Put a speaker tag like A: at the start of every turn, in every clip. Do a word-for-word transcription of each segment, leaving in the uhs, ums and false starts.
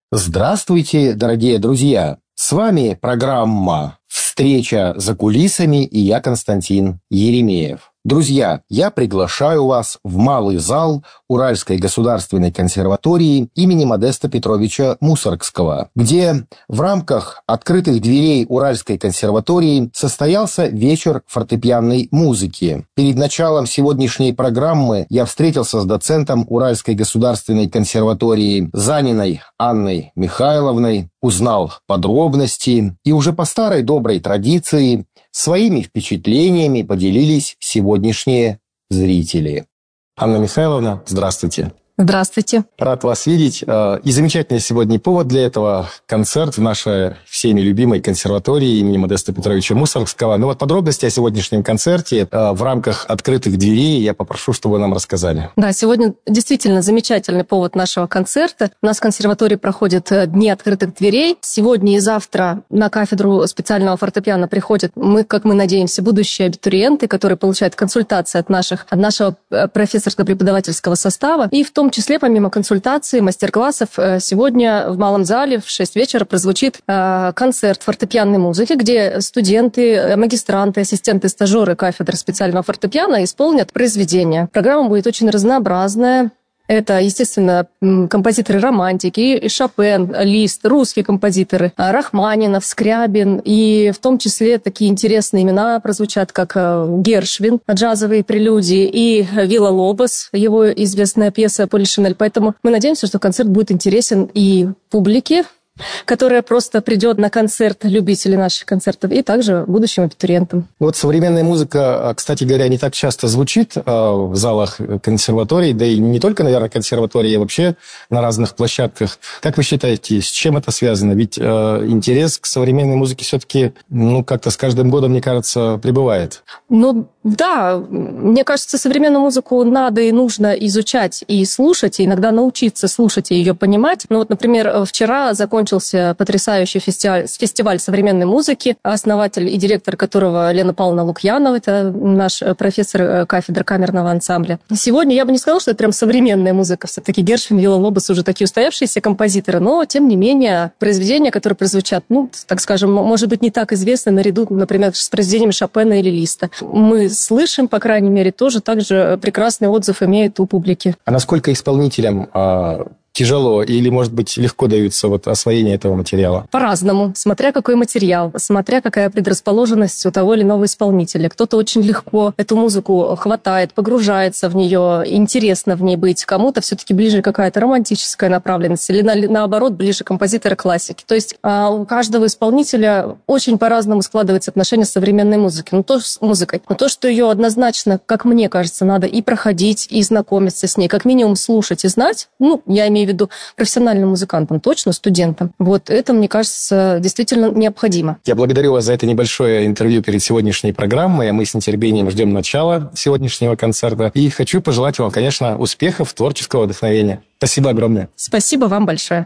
A: Здравствуйте, дорогие друзья! С вами программа «Встреча за кулисами» и я, Константин Еремеев. Друзья, я приглашаю вас в малый зал Уральской государственной консерватории имени Модеста Петровича Мусоргского, где в рамках открытых дверей Уральской консерватории состоялся вечер фортепианной музыки. Перед началом сегодняшней программы я встретился с доцентом Уральской государственной консерватории Заниной Анной Михайловной, узнал подробности и уже по старой доброй традиции своими впечатлениями поделились сегодняшние зрители. Анна Михайловна, здравствуйте.
B: Здравствуйте.
A: Рад вас видеть. И замечательный сегодня повод для этого – концерт в нашей всеми любимой консерватории имени Модеста Петровича Мусоргского. Ну вот подробности о сегодняшнем концерте в рамках открытых дверей я попрошу, чтобы вы нам рассказали.
B: Да, сегодня действительно замечательный повод нашего концерта. У нас в консерватории проходят дни открытых дверей. Сегодня и завтра на кафедру специального фортепиано приходят, мы, как мы надеемся, будущие абитуриенты, которые получают консультации от, наших, от нашего профессорско-преподавательского состава. И в том В том числе, помимо консультаций, мастер-классов, сегодня в Малом зале в шесть вечера прозвучит концерт фортепианной музыки, где студенты, магистранты, ассистенты, стажеры кафедры специального фортепиано исполнят произведения. Программа будет очень разнообразная. Это, естественно, композиторы-романтики, и Шопен, Лист, русские композиторы, Рахманинов, Скрябин, и в том числе такие интересные имена прозвучат, как Гершвин, джазовые прелюдии, и Вилла-Лобос, его известная пьеса «Полишинель». Поэтому мы надеемся, что концерт будет интересен и публике, которая просто придет на концерт, любителей наших концертов, и также будущим абитуриентам.
A: Вот современная музыка, кстати говоря, не так часто звучит в залах консерваторий, да и не только, наверное, консерватории, а вообще на разных площадках. Как вы считаете, с чем это связано? Ведь э, интерес к современной музыке все-таки, ну, как-то с каждым годом, мне кажется, прибывает.
B: Ну, да, мне кажется, современную музыку надо и нужно изучать и слушать, и иногда научиться слушать и ее понимать. Ну, вот, например, вчера закончился потрясающий фестиваль, фестиваль современной музыки, основатель и директор которого Лена Павловна Лукьянова, это наш профессор кафедры камерного ансамбля. Сегодня я бы не сказала, что это прям современная музыка, все-таки Гершвин, Вилла-Лобос уже такие устоявшиеся композиторы, но, тем не менее, произведения, которые прозвучат, ну, так скажем, может быть, не так известны наряду, например, с произведениями Шопена или Листа. Мы слышим, по крайней мере, тоже также прекрасный отзыв имеют у публики.
A: А насколько исполнителям а... тяжело или, может быть, легко даются вот освоение этого материала?
B: По-разному, смотря какой материал, смотря какая предрасположенность у того или иного исполнителя. Кто-то очень легко эту музыку хватает, погружается в нее, интересно в ней быть. Кому-то все-таки ближе какая-то романтическая направленность или, на, наоборот, ближе композитора классики. То есть а у каждого исполнителя очень по-разному складывается отношение с современной музыкой. Ну, то, с музыкой. Но то, что ее однозначно, как мне кажется, надо и проходить, и знакомиться с ней, как минимум слушать и знать, ну, я имею в виду профессиональным музыкантам, точно студентам. Вот это, мне кажется, действительно необходимо.
A: Я благодарю вас за это небольшое интервью перед сегодняшней программой. Мы с нетерпением ждем начала сегодняшнего концерта. И хочу пожелать вам, конечно, успехов, творческого вдохновения. Спасибо огромное.
B: Спасибо вам большое.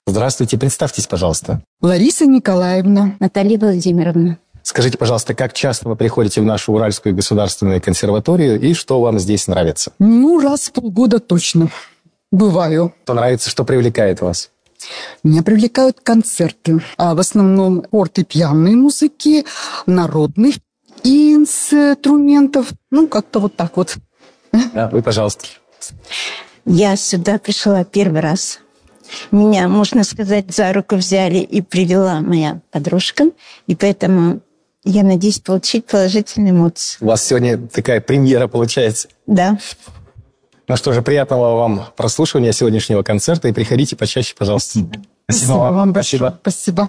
A: Здравствуйте, представьтесь, пожалуйста.
C: Лариса Николаевна.
D: Наталья Владимировна.
A: Скажите, пожалуйста, как часто вы приходите в нашу Уральскую государственную консерваторию и что вам здесь нравится?
C: Ну, раз в полгода точно. Бываю.
A: Что нравится, что привлекает вас?
C: Меня привлекают концерты. А в основном фортепианные музыки, народных инструментов. Ну, как-то вот так вот.
A: Да, вы, пожалуйста.
D: Я сюда пришла первый раз. Меня, можно сказать, за руку взяли и привела моя подружка. И поэтому я надеюсь получить положительные эмоции.
A: У вас сегодня такая премьера получается.
D: Да.
A: Ну что же, приятного вам прослушивания сегодняшнего концерта. И приходите почаще, пожалуйста.
C: Спасибо, Спасибо вам. вам большое. Спасибо.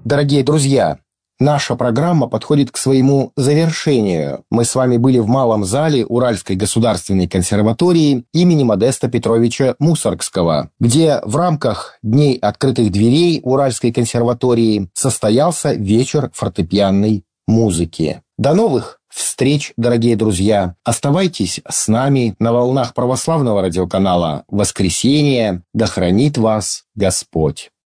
A: Дорогие друзья, наша программа подходит к своему завершению. Мы с вами были в малом зале Уральской государственной консерватории имени Модеста Петровича Мусоргского, где в рамках Дней открытых дверей Уральской консерватории состоялся вечер фортепианной музыки. До новых встреч, дорогие друзья! Оставайтесь с нами на волнах православного радиоканала «Воскресенье». Да хранит вас Господь!